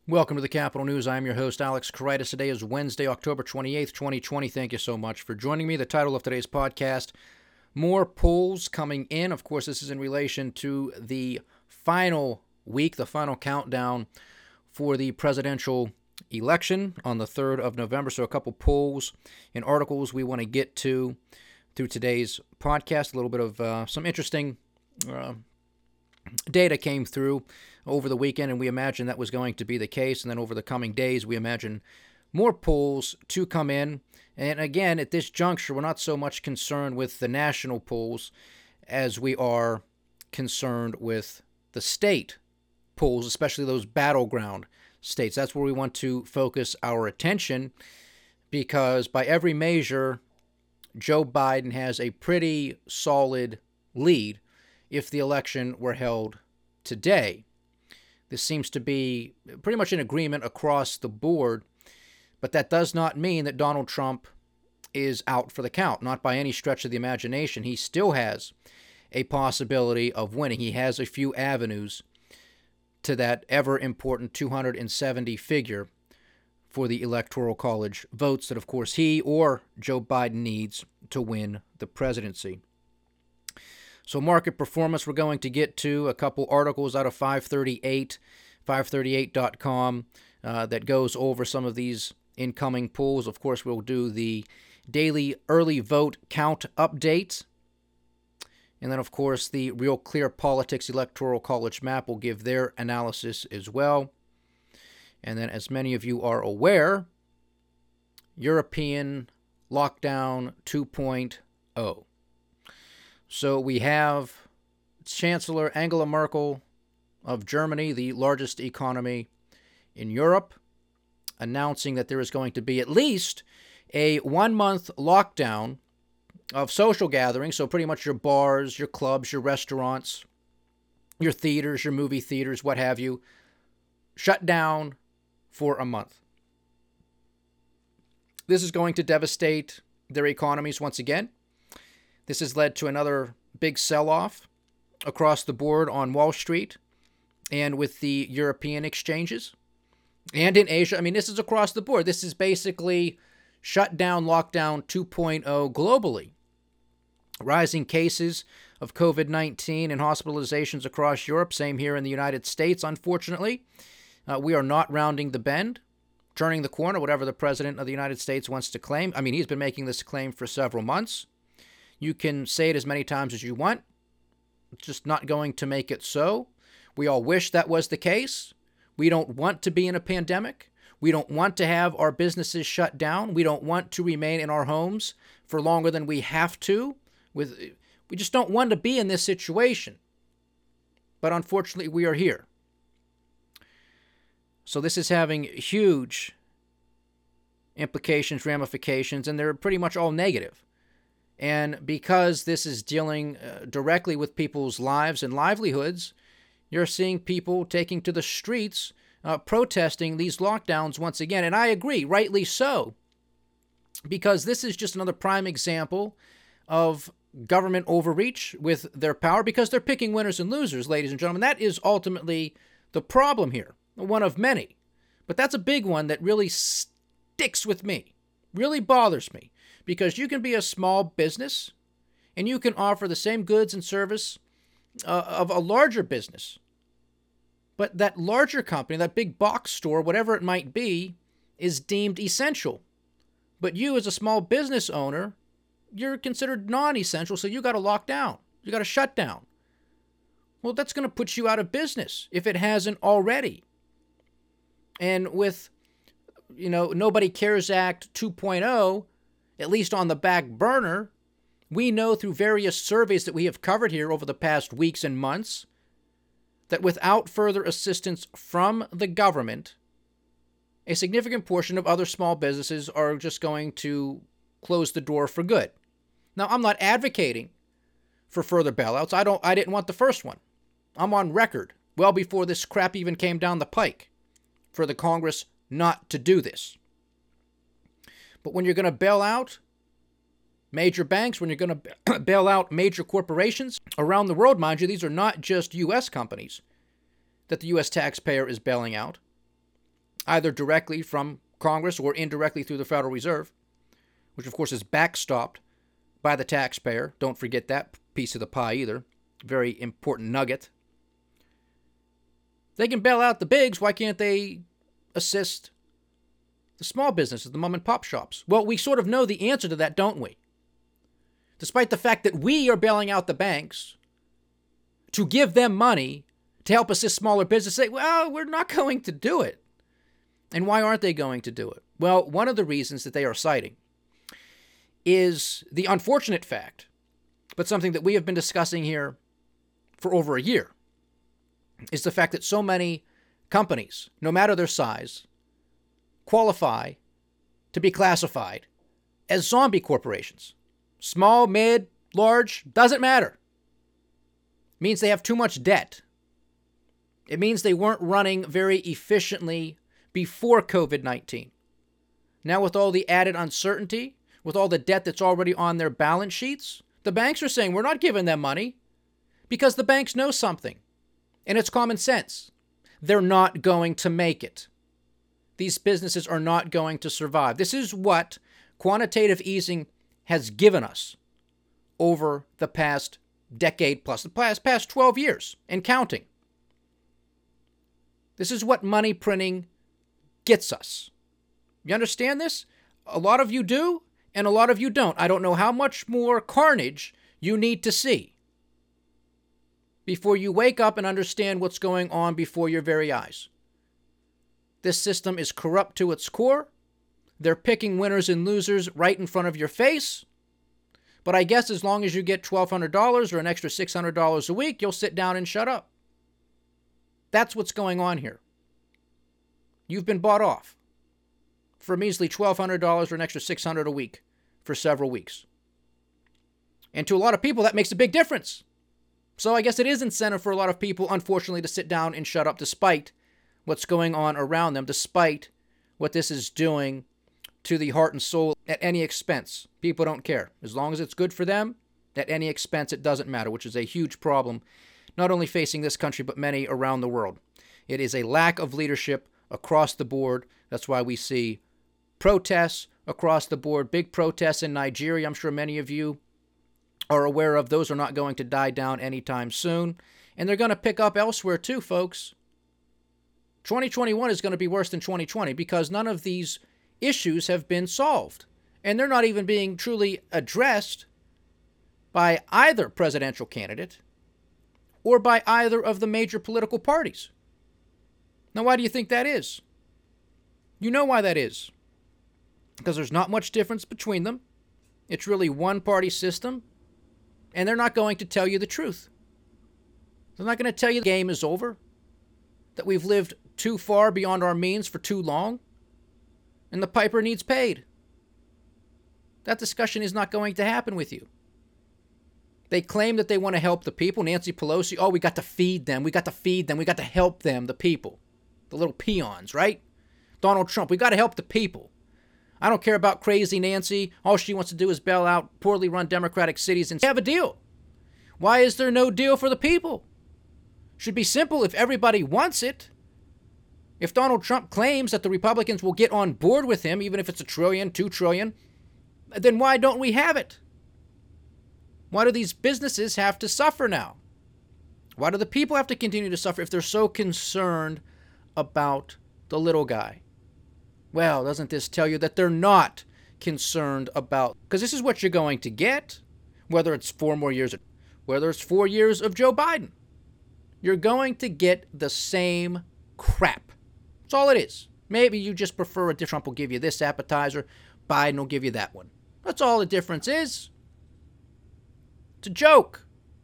Welcome to the Capital News. I'm your host, Alex Karitis. Today is Wednesday, October 28th, 2020. Thank you so much for joining me. The title of today's podcast, more polls coming in. Of course, this is in relation to the final week, the final countdown for the presidential election on the 3rd of November. So a couple polls and articles we want to get to through today's podcast. A little bit of some interesting data came through over the weekend, and we imagined that was going to be the case. And then over the coming days, we imagine more polls to come in. And again, at this juncture, we're not so much concerned with the national polls as we are concerned with the state polls, especially those battleground states. That's where we want to focus our attention, because by every measure, Joe Biden has a pretty solid lead if the election were held today. This seems to be pretty much an agreement across the board, but that does not mean that Donald Trump is out for the count, not by any stretch of the imagination. He still has a possibility of winning. He has a few avenues to that ever-important 270 figure for the Electoral College votes that, of course, he or Joe Biden needs to win the presidency. So market performance, we're going to get to a couple articles out of 538.com that goes over some of these incoming polls. Of course, we'll do the daily early vote count update. And then, of course, the Real Clear Politics Electoral College map will give their analysis as well. And then, as many of you are aware, European Lockdown 2.0. So we have Chancellor Angela Merkel of Germany, the largest economy in Europe, announcing that there is going to be at least a 1-month lockdown of social gatherings. So pretty much your bars, your clubs, your restaurants, your theaters, your movie theaters, what have you, shut down for a month. This is going to devastate their economies once again. This has led to another big sell-off across the board on Wall Street and with the European exchanges and in Asia. I mean, this is across the board. This is basically shutdown, lockdown 2.0 globally. Rising cases of COVID-19 and hospitalizations across Europe. Same here in the United States, unfortunately. We are not rounding the bend, turning the corner, whatever the president of the United States wants to claim. I mean, he's been making this claim for several months. You can say it as many times as you want. It's just not going to make it so. We all wish that was the case. We don't want to be in a pandemic. We don't want to have our businesses shut down. We don't want to remain in our homes for longer than we have to. We just don't want to be in this situation. But unfortunately, we are here. So this is having huge implications, ramifications, and they're pretty much all negative. And because this is dealing directly with people's lives and livelihoods, you're seeing people taking to the streets, protesting these lockdowns once again. And I agree, rightly so, because this is just another prime example of government overreach with their power, because they're picking winners and losers, ladies and gentlemen. That is ultimately the problem here, one of many. But that's a big one that really sticks with me, really bothers me. Because you can be a small business and you can offer the same goods and service of a larger business. But that larger company, that big box store, whatever it might be, is deemed essential. But you as a small business owner, you're considered non-essential, so you got to lock down. You got to shut down. Well, that's going to put you out of business if it hasn't already. And with, Nobody Cares Act 2.0, at least on the back burner, we know through various surveys that we have covered here over the past weeks and months that without further assistance from the government, a significant portion of other small businesses are just going to close the door for good. Now, I'm not advocating for further bailouts. I didn't want the first one. I'm on record well before this crap even came down the pike for the Congress not to do this. But when you're going to bail out major banks, when you're going to bail out major corporations around the world, mind you, these are not just U.S. companies that the U.S. taxpayer is bailing out. either directly from Congress or indirectly through the Federal Reserve, which of course is backstopped by the taxpayer. Don't forget that piece of the pie either. Very important nugget. They can bail out the bigs. Why can't they assist the small businesses, the mom and pop shops? Well, we sort of know the answer to that, don't we? Despite the fact that we are bailing out the banks to give them money to help assist smaller businesses, say, well, we're not going to do it. And why aren't they going to do it? Well, one of the reasons that they are citing is the unfortunate fact, but something that we have been discussing here for over a year, is the fact that so many companies, no matter their size, qualify to be classified as zombie corporations. Small, mid, large, doesn't matter. It means they have too much debt. It means they weren't running very efficiently before COVID-19. Now with all the added uncertainty, with all the debt that's already on their balance sheets, the banks are saying we're not giving them money because the banks know something. And it's common sense. They're not going to make it. These businesses are not going to survive. This is what quantitative easing has given us over the past decade plus, the past 12 years and counting. This is what money printing gets us. You understand this? A lot of you do, and a lot of you don't. I don't know how much more carnage you need to see before you wake up and understand what's going on before your very eyes. This system is corrupt to its core. They're picking winners and losers right in front of your face. But I guess as long as you get $1,200 or an extra $600 a week, you'll sit down and shut up. That's what's going on here. You've been bought off for a measly $1,200 or an extra $600 a week for several weeks. And to a lot of people, that makes a big difference. So I guess it is incentive for a lot of people, unfortunately, to sit down and shut up despite what's going on around them, despite what this is doing to the heart and soul at any expense. People don't care. As long as it's good for them, at any expense, it doesn't matter, which is a huge problem, not only facing this country, but many around the world. It is a lack of leadership across the board. That's why we see protests across the board, big protests in Nigeria. I'm sure many of you are aware of. Those are not going to die down anytime soon. And they're going to pick up elsewhere too, folks. 2021 is going to be worse than 2020 because none of these issues have been solved. And they're not even being truly addressed by either presidential candidate or by either of the major political parties. Now, why do you think that is? You know why that is. Because there's not much difference between them. It's really one party system. And they're not going to tell you the truth. They're not going to tell you the game is over. That we've lived too far beyond our means for too long. And the piper needs paid. That discussion is not going to happen with you. They claim that they want to help the people. Nancy Pelosi, oh, we got to feed them. We got to feed them. We got to help them, the people. The little peons, right? Donald Trump, we got to help the people. I don't care about crazy Nancy. All she wants to do is bail out poorly run Democratic cities and have a deal. Why is there no deal for the people? Should be simple if everybody wants it. If Donald Trump claims that the Republicans will get on board with him, even if it's $1 trillion, $2 trillion, then why don't we have it? Why do these businesses have to suffer now? Why do the people have to continue to suffer if they're so concerned about the little guy? Well, doesn't this tell you that they're not concerned about? Because this is what you're going to get, whether it's 4 more years, whether it's 4 years of Joe Biden. You're going to get the same crap. That's all it is. Maybe you just prefer Trump will give you this appetizer, Biden will give you that one. That's all the difference is. It's a joke.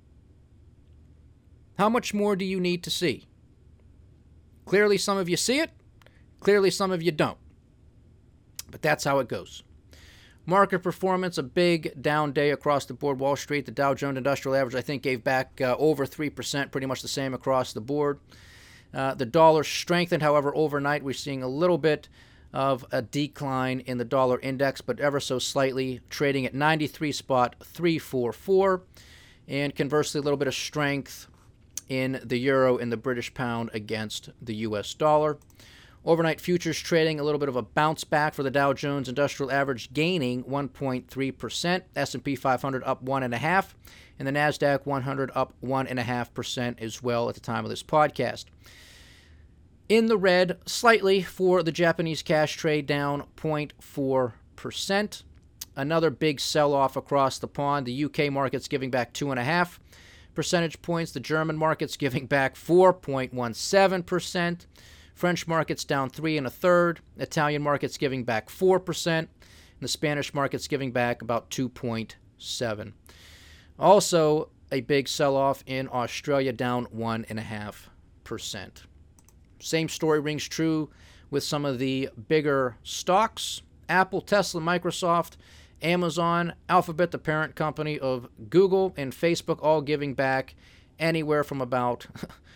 How much more do you need to see? Clearly some of you see it. Clearly some of you don't. But that's how it goes. Market performance, a big down day across the board. Wall Street, the Dow Jones Industrial Average, I think, gave back over 3%, pretty much the same across the board. The dollar strengthened, however, overnight. We're seeing a little bit of a decline in the dollar index, but ever so slightly, trading at 93.344. And conversely, a little bit of strength in the euro and the British pound against the U.S. dollar. Overnight futures trading a little bit of a bounce back for the Dow Jones Industrial Average, gaining 1.3%. S&P 500 up 1.5%, and the NASDAQ 100 up 1.5% as well at the time of this podcast. In the red slightly for the Japanese cash trade, down 0.4%. Another big sell-off across the pond. The UK market's giving back 2.5 percentage points. The German market's giving back 4.17%. French market's down 3 1/3. Italian market's giving back 4%. And the Spanish market's giving back about 2.7%. Also, a big sell-off in Australia, down 1.5%. Same story rings true with some of the bigger stocks. Apple, Tesla, Microsoft, Amazon, Alphabet, the parent company of Google, and Facebook all giving back anywhere from about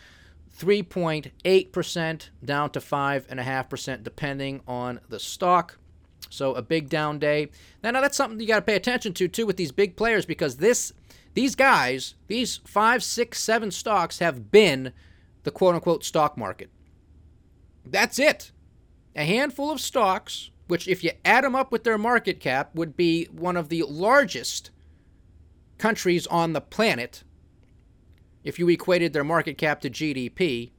3.8% down to 5.5%, depending on the stock. So a big down day. Now that's something you got to pay attention to, too, with these big players, because these guys, these 5, 6, 7 stocks have been the quote-unquote stock market. That's it. A handful of stocks, which if you add them up with their market cap, would be one of the largest countries on the planet if you equated their market cap to GDP.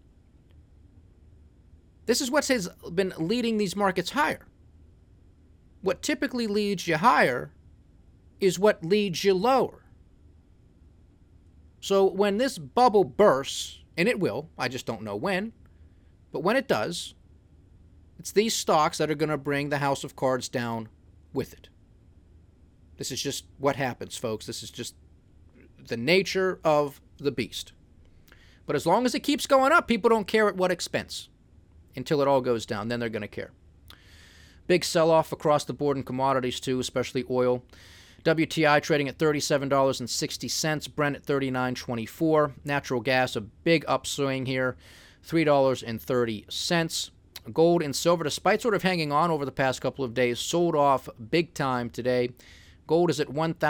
This is what has been leading these markets higher. What typically leads you higher is what leads you lower. So when this bubble bursts, and it will, I just don't know when, but when it does, it's these stocks that are going to bring the house of cards down with it. This is just what happens, folks. This is just the nature of the beast. But as long as it keeps going up, people don't care at what expense until it all goes down. Then they're going to care. Big sell-off across the board in commodities, too, especially oil. WTI trading at $37.60. Brent at $39.24. Natural gas, a big upswing here, $3.30. Gold and silver, despite sort of hanging on over the past couple of days, sold off big time today. Gold is at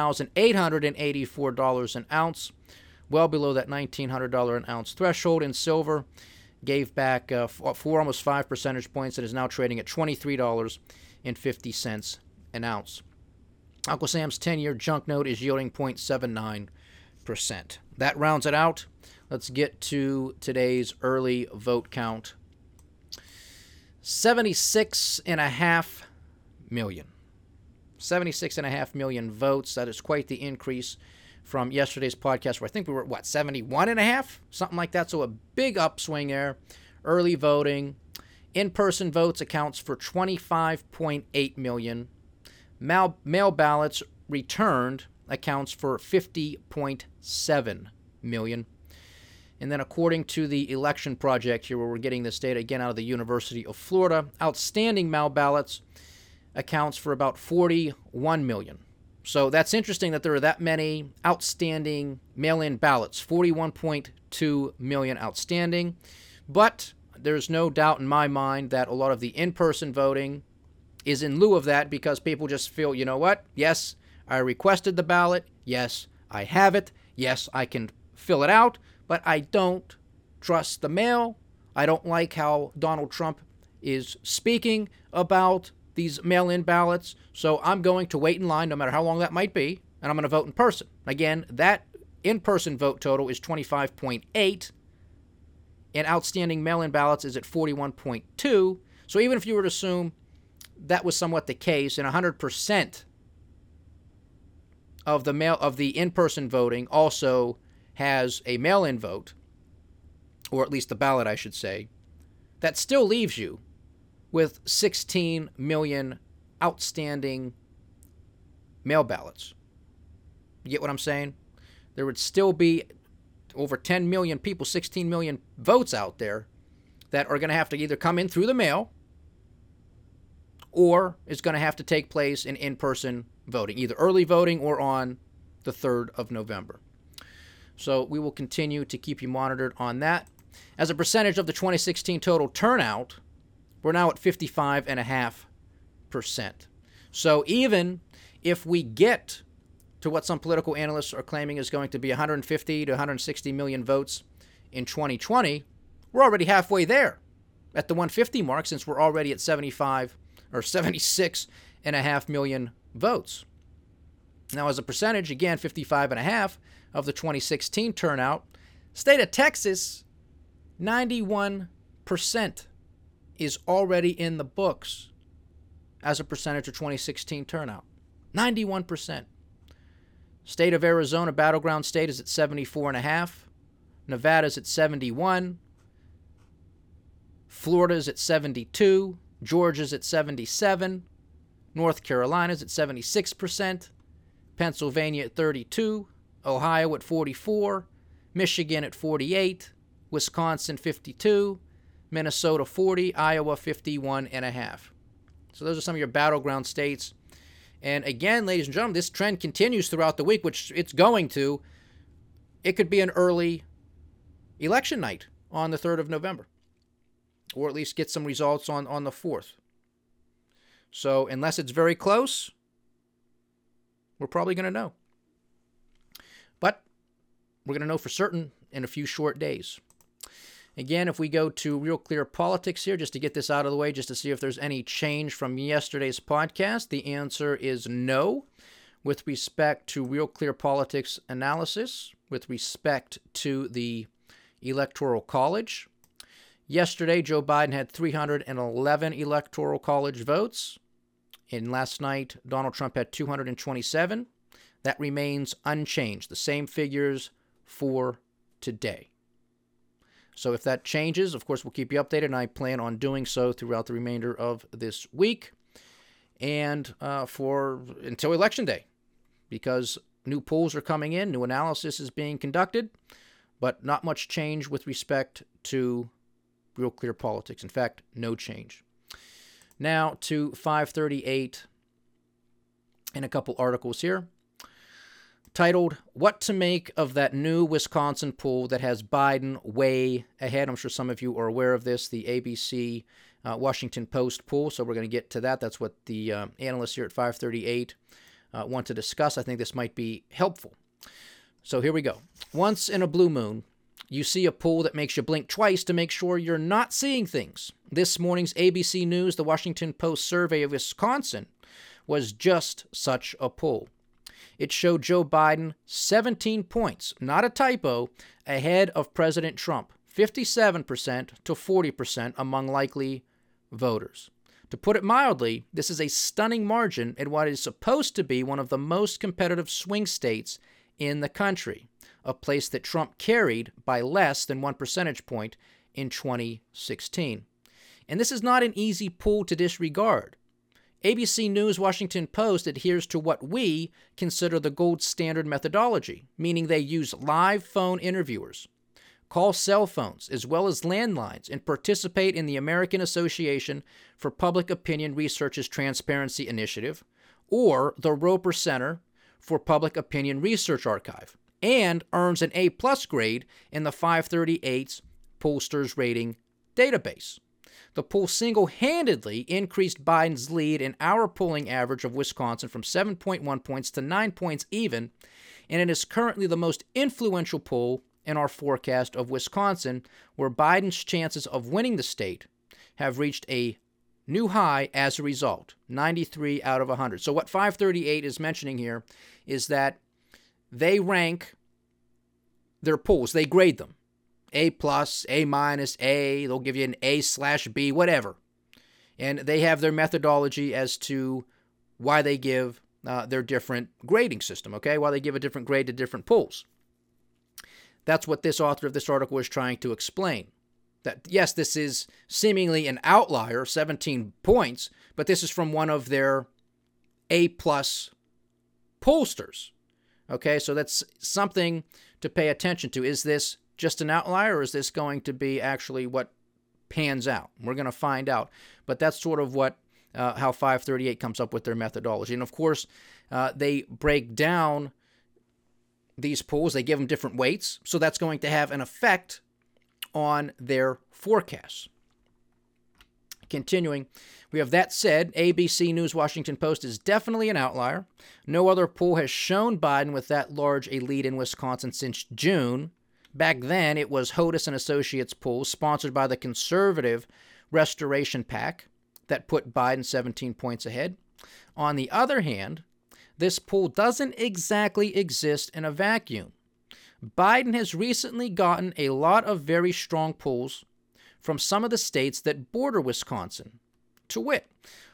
$1,884 an ounce, well below that $1,900 an ounce threshold. And silver gave back almost 5 percentage points and is now trading at $23.50 an ounce. Uncle Sam's 10-year junk note is yielding 0.79%. That rounds it out. Let's get to today's early vote count. 76.5 million. 76.5 million votes. That is quite the increase from yesterday's podcast, where I think we were, 71.5? Something like that. So a big upswing there. Early voting. In-person votes accounts for 25.8 million. Mail ballots returned accounts for 50.7 million. And then according to the Election Project here, where we're getting this data again out of the University of Florida, outstanding mail ballots accounts for about 41 million. So that's interesting that there are that many outstanding mail-in ballots, 41.2 million outstanding. But there's no doubt in my mind that a lot of the in-person voting is in lieu of that, because people just feel, you know what? Yes, I requested the ballot. Yes, I have it. Yes, I can fill it out. But I don't trust the mail. I don't like how Donald Trump is speaking about these mail-in ballots. So I'm going to wait in line, no matter how long that might be, and I'm going to vote in person. Again, that in-person vote total is 25.8, and outstanding mail-in ballots is at 41.2. So even if you were to assume that was somewhat the case, and 100% of the in-person voting also has a mail-in vote, or at least the ballot, I should say, that still leaves you with 16 million outstanding mail ballots. You get what I'm saying? There would still be over 10 million people, 16 million votes out there that are going to have to either come in through the mail, or it's going to have to take place in in-person voting, either early voting or on the 3rd of November. So we will continue to keep you monitored on that. As a percentage of the 2016 total turnout, we're now at 55.5%. So even if we get to what some political analysts are claiming is going to be 150 to 160 million votes in 2020, we're already halfway there. at the 150 mark since we're already at 75 or 76.5 million votes. Now, as a percentage, again, 55.5 of the 2016 turnout. State of Texas, 91% is already in the books as a percentage of 2016 turnout. 91%. State of Arizona, battleground state, is at 74.5. Nevada's at 71. Florida's at 72. Georgia's at 77. North Carolina's at 76%. Pennsylvania at 32. Ohio at 44. Michigan at 48. Wisconsin 52. Minnesota 40. Iowa 51.5. So those are some of your battleground states. And again, ladies and gentlemen, this trend continues throughout the week, which it's going to. It could be an early election night on the 3rd of November, or at least get some results on the 4th. So unless it's very close, we're probably going to know. But we're going to know for certain in a few short days. Again, if we go to Real Clear Politics here, just to get this out of the way, just to see if there's any change from yesterday's podcast, the answer is no. With respect to Real Clear Politics analysis, with respect to the Electoral College, yesterday Joe Biden had 311 Electoral College votes, and last night Donald Trump had 227. That remains unchanged, the same figures for today. So if that changes, of course, we'll keep you updated, and I plan on doing so throughout the remainder of this week and until Election Day, because new polls are coming in, new analysis is being conducted, but not much change with respect to Real Clear Politics. In fact, no change. Now to 538 and a couple articles here, titled, What to Make of That New Wisconsin Poll That Has Biden Way Ahead. I'm sure some of you are aware of this, the ABC Washington Post poll, so we're going to get to that. That's what the analysts here at 538 want to discuss. I think this might be helpful. So here we go. Once in a blue moon, you see a poll that makes you blink twice to make sure you're not seeing things. This morning's ABC News, the Washington Post survey of Wisconsin, was just such a poll. It showed Joe Biden 17 points, not a typo, ahead of President Trump, 57% to 40% among likely voters. To put it mildly, this is a stunning margin in what is supposed to be one of the most competitive swing states in the country, a place that Trump carried by less than 1 percentage point in 2016. And this is not an easy poll to disregard. ABC News Washington Post adheres to what we consider the gold standard methodology, meaning they use live phone interviewers, call cell phones as well as landlines, and participate in the American Association for Public Opinion Research's Transparency Initiative, or the Roper Center for Public Opinion Research Archive, and earns an A+ grade in the 538's pollsters rating database. The poll single-handedly increased Biden's lead in our polling average of Wisconsin from 7.1 points to 9 points even, and it is currently the most influential poll in our forecast of Wisconsin, where Biden's chances of winning the state have reached a new high as a result, 93 out of 100. So what 538 is mentioning here is that they rank their polls, they grade them. A+, A-, A, they'll give you an A/B, whatever. And they have their methodology as to why they give their different grading system, okay? Why they give a different grade to different polls. That's what this author of this article is trying to explain. That, yes, this is seemingly an outlier, 17 points, but this is from one of their A+ pollsters, okay? So that's something to pay attention to. Is this just an outlier, or is this going to be actually what pans out? We're going to find out. But that's sort of what how 538 comes up with their methodology. And of course, they break down these polls. They give them different weights. So that's going to have an effect on their forecasts. Continuing, we have that said, ABC News Washington Post is definitely an outlier. No other poll has shown Biden with that large a lead in Wisconsin since June. Back then, it was Hodis and Associates poll, sponsored by the conservative Restoration PAC that put Biden 17 points ahead. On the other hand, this poll doesn't exactly exist in a vacuum. Biden has recently gotten a lot of very strong polls from some of the states that border Wisconsin. To wit,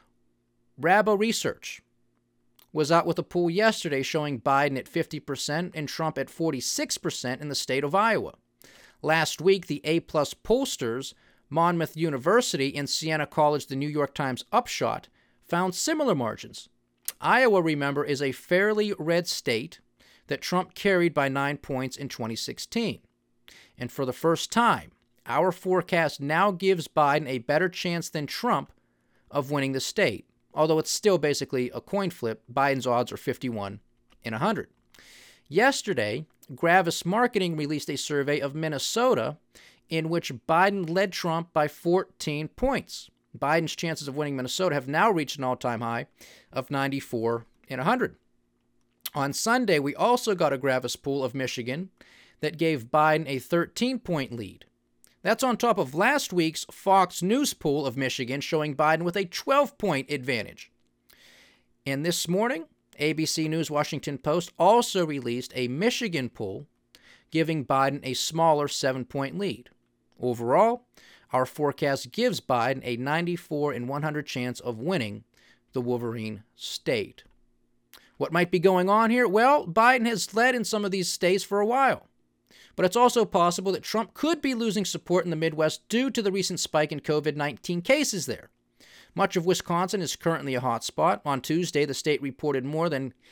Rabo Research was out with a poll yesterday showing Biden at 50% and Trump at 46% in the state of Iowa. Last week, the A-plus pollsters, Monmouth University and Siena College, the New York Times Upshot, found similar margins. Iowa, remember, is a fairly red state that Trump carried by 9 points in 2016. And for the first time, our forecast now gives Biden a better chance than Trump of winning the state. Although it's still basically a coin flip, Biden's odds are 51 in 100. Yesterday, Gravis Marketing released a survey of Minnesota in which Biden led Trump by 14 points. Biden's chances of winning Minnesota have now reached an all-time high of 94 in 100. On Sunday, we also got a Gravis poll of Michigan that gave Biden a 13-point lead. That's on top of last week's Fox News poll of Michigan showing Biden with a 12-point advantage. And this morning, ABC News Washington Post also released a Michigan poll giving Biden a smaller 7-point lead. Overall, our forecast gives Biden a 94 in 100 chance of winning the Wolverine state. What might be going on here? Well, Biden has led in some of these states for a while. But it's also possible that Trump could be losing support in the Midwest due to the recent spike in COVID-19 cases there. Much of Wisconsin is currently a hot spot. On Tuesday, the state reported more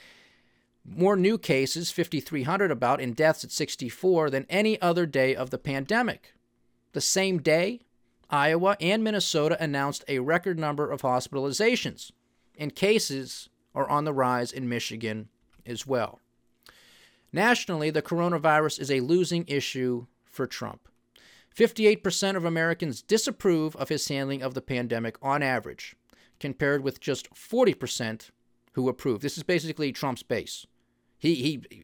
new cases, 5,300 about, and deaths at 64 than any other day of the pandemic. The same day, Iowa and Minnesota announced a record number of hospitalizations, and cases are on the rise in Michigan as well. Nationally, the coronavirus is a losing issue for Trump. 58% of Americans disapprove of his handling of the pandemic on average, compared with just 40% who approve. This is basically Trump's base. The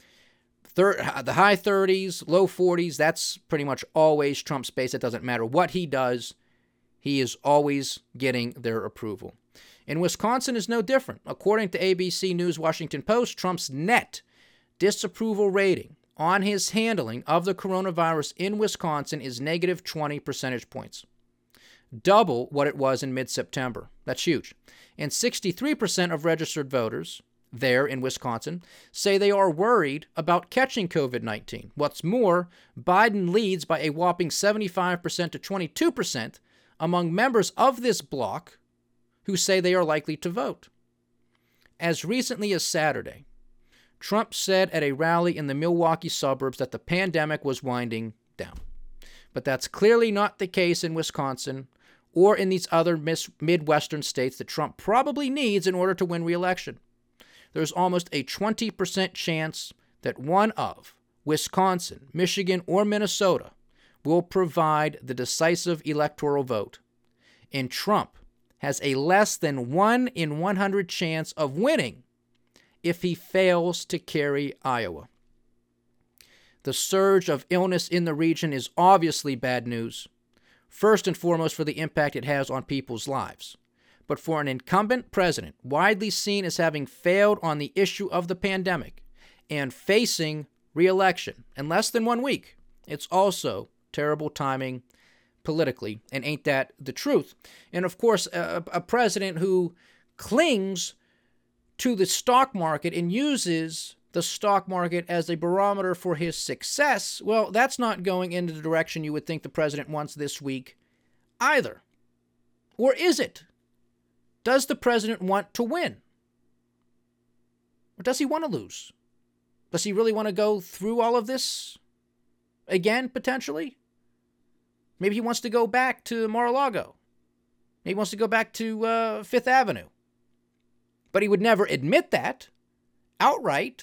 high 30s, low 40s, that's pretty much always Trump's base. It doesn't matter what he does. He is always getting their approval. And Wisconsin is no different. According to ABC News Washington Post, Trump's net disapproval rating on his handling of the coronavirus in Wisconsin is negative 20 percentage points. Double what it was in mid-September. That's huge. And 63% of registered voters there in Wisconsin say they are worried about catching COVID-19. What's more, Biden leads by a whopping 75% to 22% among members of this bloc who say they are likely to vote. As recently as Saturday, Trump said at a rally in the Milwaukee suburbs that the pandemic was winding down. But that's clearly not the case in Wisconsin or in these other Midwestern states that Trump probably needs in order to win re-election. There's almost a 20% chance that one of Wisconsin, Michigan, or Minnesota will provide the decisive electoral vote. And Trump has a less than 1 in 100 chance of winning if he fails to carry Iowa. The surge of illness in the region is obviously bad news, first and foremost for the impact it has on people's lives. But for an incumbent president, widely seen as having failed on the issue of the pandemic and facing re-election in less than 1 week, it's also terrible timing politically, and ain't that the truth? And of course, a president who clings to the stock market and uses the stock market as a barometer for his success, well, that's not going in the direction you would think the president wants this week either. Or is it? Does the president want to win? Or does he want to lose? Does he really want to go through all of this again, potentially? Maybe he wants to go back to Mar-a-Lago. Maybe he wants to go back to Fifth Avenue. But he would never admit that outright.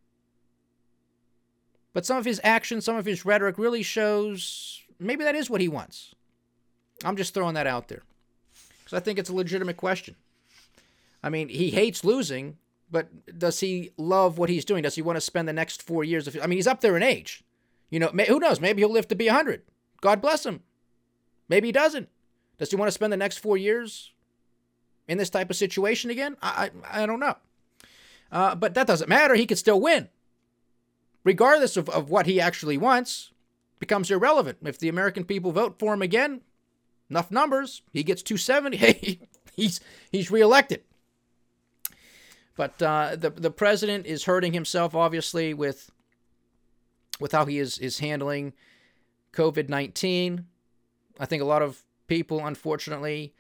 But some of his actions, some of his rhetoric really shows maybe that is what he wants. I'm just throwing that out there because I think it's a legitimate question. I mean, he hates losing, but does he love what he's doing? Does he want to spend the next 4 years of... I mean, he's up there in age. You know, who knows? Maybe he'll live to be 100. God bless him. Maybe he doesn't. Does he want to spend the next 4 years in this type of situation again? I don't know. But that doesn't matter. He could still win. Regardless of what he actually wants, becomes irrelevant. If the American people vote for him again, enough numbers, he gets 270. Hey, he's reelected. But the president is hurting himself, obviously, with how he is handling COVID-19. I think a lot of people, unfortunately,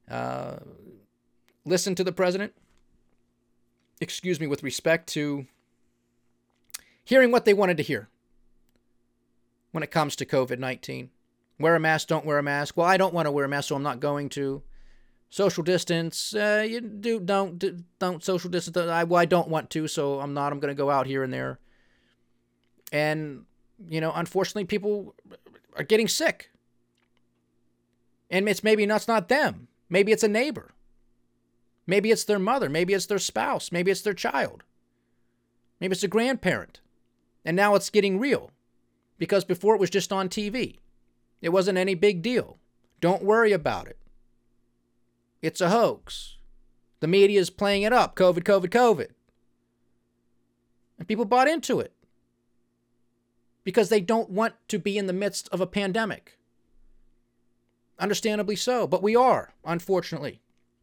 listen to the president, with respect to hearing what they wanted to hear when it comes to COVID-19. Wear a mask, don't wear a mask. Well, I don't want to wear a mask, so I'm not going to. Social distance, don't social distance. I don't want to, so I'm not. I'm going to go out here and there. And, unfortunately, people are getting sick. And that's not them. Maybe it's a neighbor. Maybe it's their mother. Maybe it's their spouse. Maybe it's their child. Maybe it's a grandparent. And now it's getting real. Because before it was just on TV. It wasn't any big deal. Don't worry about it. It's a hoax. The media is playing it up. COVID, COVID, COVID. And people bought into it. Because they don't want to be in the midst of a pandemic. Understandably so. But we are, unfortunately.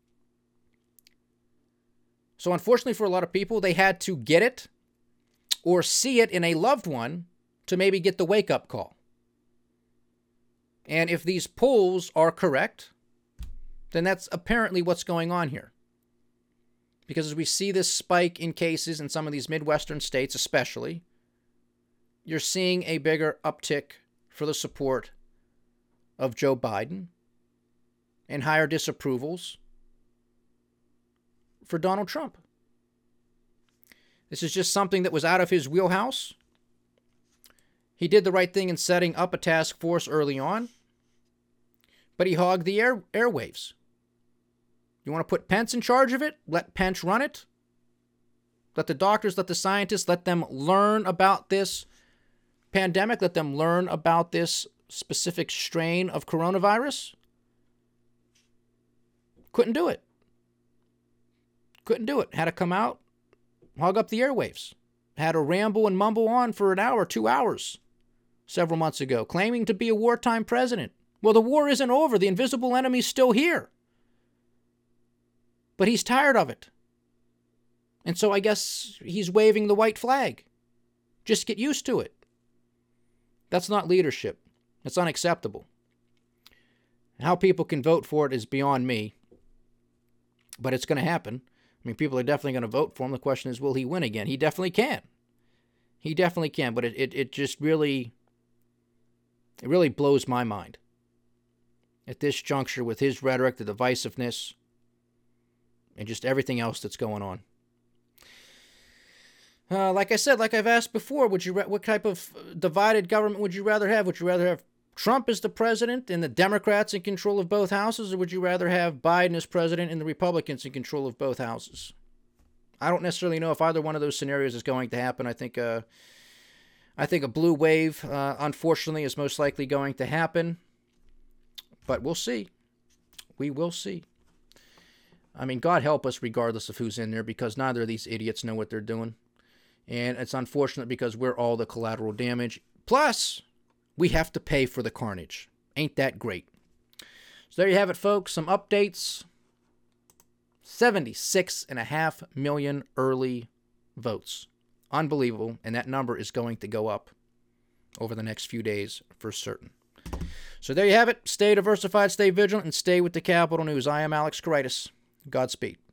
So unfortunately for a lot of people, they had to get it or see it in a loved one to maybe get the wake-up call. And if these polls are correct, then that's apparently what's going on here. Because as we see this spike in cases in some of these Midwestern states especially, you're seeing a bigger uptick for the support of Joe Biden and higher disapprovals for Donald Trump. This is just something that was out of his wheelhouse. He did the right thing in setting up a task force early on, but he hogged the airwaves. You want to put Pence in charge of it? Let Pence run it. Let the doctors, let the scientists, let them learn about this pandemic. Let them learn about this specific strain of coronavirus. Couldn't do it. Couldn't do it. Had to come out, hog up the airwaves. Had to ramble and mumble on for an hour, 2 hours, several months ago, claiming to be a wartime president. Well, the war isn't over. The invisible enemy's still here. But he's tired of it. And so I guess he's waving the white flag. Just get used to it. That's not leadership. It's unacceptable. How people can vote for it is beyond me. But it's going to happen. I mean, people are definitely going to vote for him. The question is, will he win again? He definitely can. He definitely can. But it just really blows my mind. At this juncture, with his rhetoric, the divisiveness, and just everything else that's going on. Like I said, like I've asked before, what type of divided government would you rather have? Would you rather have Trump as the president and the Democrats in control of both houses, or would you rather have Biden as president and the Republicans in control of both houses? I don't necessarily know if either one of those scenarios is going to happen. I think a blue wave, unfortunately, is most likely going to happen. But we'll see. We will see. I mean, God help us regardless of who's in there, because neither of these idiots know what they're doing. And it's unfortunate because we're all the collateral damage. Plus, we have to pay for the carnage. Ain't that great? So there you have it, folks. Some updates. 76.5 million early votes. Unbelievable. And that number is going to go up over the next few days for certain. So there you have it. Stay diversified, stay vigilant, and stay with the Capital News. I am Alex Koritis. Godspeed.